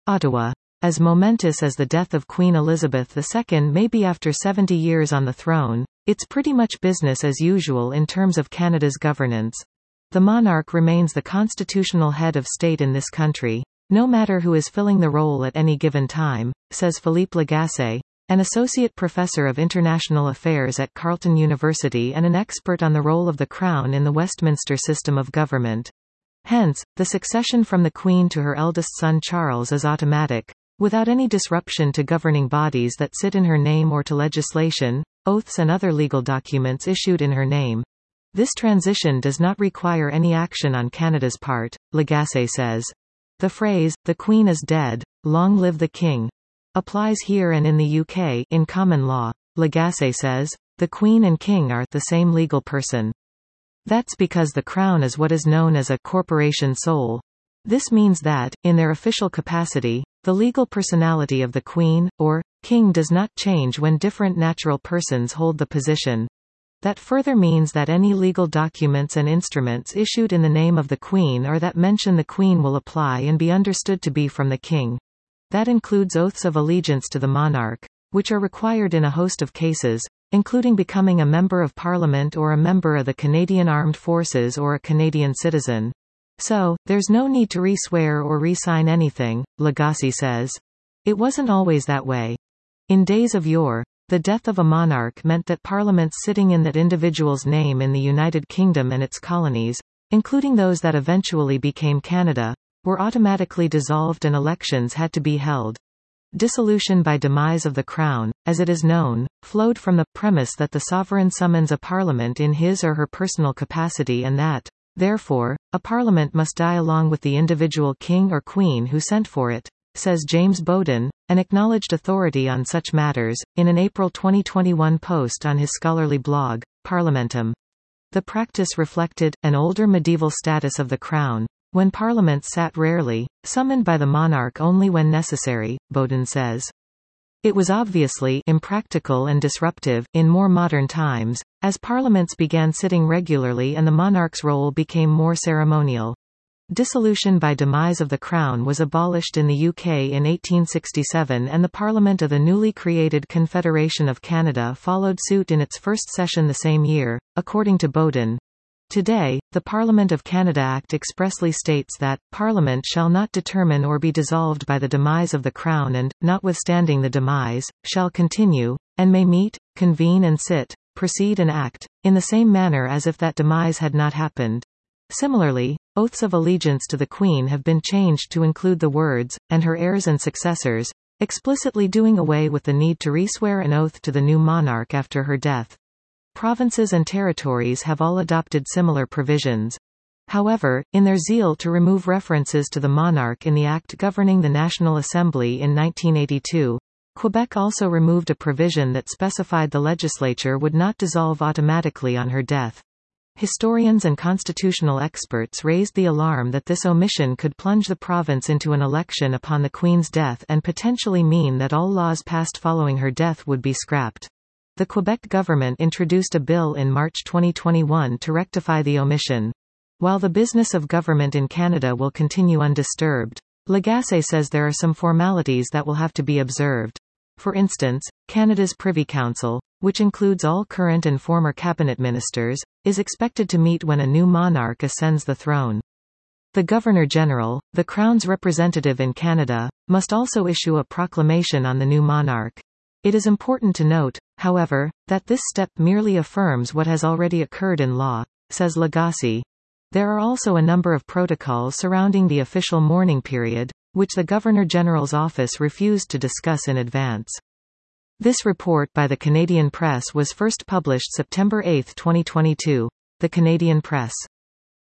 Ottawa. As momentous as the death of Queen Elizabeth II may be after 70 years on the throne, it's pretty much business as usual in terms of Canada's governance. The monarch remains the constitutional head of state in this country, no matter who is filling the role at any given time, says Philippe Lagacé, an associate professor of international affairs at Carleton University and an expert on the role of the Crown in the Westminster system of government. Hence, the succession from the Queen to her eldest son Charles is automatic, without any disruption to governing bodies that sit in her name or to legislation, oaths and other legal documents issued in her name. This transition does not require any action on Canada's part, Lagacé says. The phrase, "the Queen is dead, long live the King," applies here and in the UK. In common law, Lagacé says, the Queen and King are the same legal person. That's because the Crown is what is known as a corporation sole. This means that, in their official capacity, the legal personality of the Queen, or King does not change when different natural persons hold the position. That further means that any legal documents and instruments issued in the name of the Queen or that mention the Queen will apply and be understood to be from the King. That includes oaths of allegiance to the monarch, which are required in a host of cases, including becoming a member of Parliament or a member of the Canadian Armed Forces or a Canadian citizen. So, there's no need to re-swear or re-sign anything, Lagacé says. It wasn't always that way. In days of yore, the death of a monarch meant that parliaments sitting in that individual's name in the United Kingdom and its colonies, including those that eventually became Canada, were automatically dissolved and elections had to be held. Dissolution by demise of the Crown, as it is known, flowed from the premise that the sovereign summons a parliament in his or her personal capacity and that, therefore, a parliament must die along with the individual king or queen who sent for it, says James Bowden, an acknowledged authority on such matters, in an April 2021 post on his scholarly blog, Parliamentum. The practice reflected an older medieval status of the Crown, when parliaments sat rarely, summoned by the monarch only when necessary, Bowden says. It was obviously impractical and disruptive, in more modern times, as parliaments began sitting regularly and the monarch's role became more ceremonial. Dissolution by demise of the Crown was abolished in the UK in 1867 and the Parliament of the newly created Confederation of Canada followed suit in its first session the same year, according to Bowden. Today, the Parliament of Canada Act expressly states that, Parliament shall not determine or be dissolved by the demise of the Crown and, notwithstanding the demise, shall continue, and may meet, convene and sit, proceed and act, in the same manner as if that demise had not happened. Similarly, oaths of allegiance to the Queen have been changed to include the words, and her heirs and successors, explicitly doing away with the need to re-swear an oath to the new monarch after her death. Provinces and territories have all adopted similar provisions. However, in their zeal to remove references to the monarch in the Act governing the National Assembly in 1982, Quebec also removed a provision that specified the legislature would not dissolve automatically on her death. Historians and constitutional experts raised the alarm that this omission could plunge the province into an election upon the Queen's death and potentially mean that all laws passed following her death would be scrapped. The Quebec government introduced a bill in March 2021 to rectify the omission. While the business of government in Canada will continue undisturbed, Lagacé says there are some formalities that will have to be observed. For instance, Canada's Privy Council, which includes all current and former cabinet ministers, is expected to meet when a new monarch ascends the throne. The Governor-General, the Crown's representative in Canada, must also issue a proclamation on the new monarch. It is important to note, however, that this step merely affirms what has already occurred in law, says Lagacé. There are also a number of protocols surrounding the official mourning period, which the Governor-General's office refused to discuss in advance. This report by the Canadian Press was first published September 8, 2022. The Canadian Press.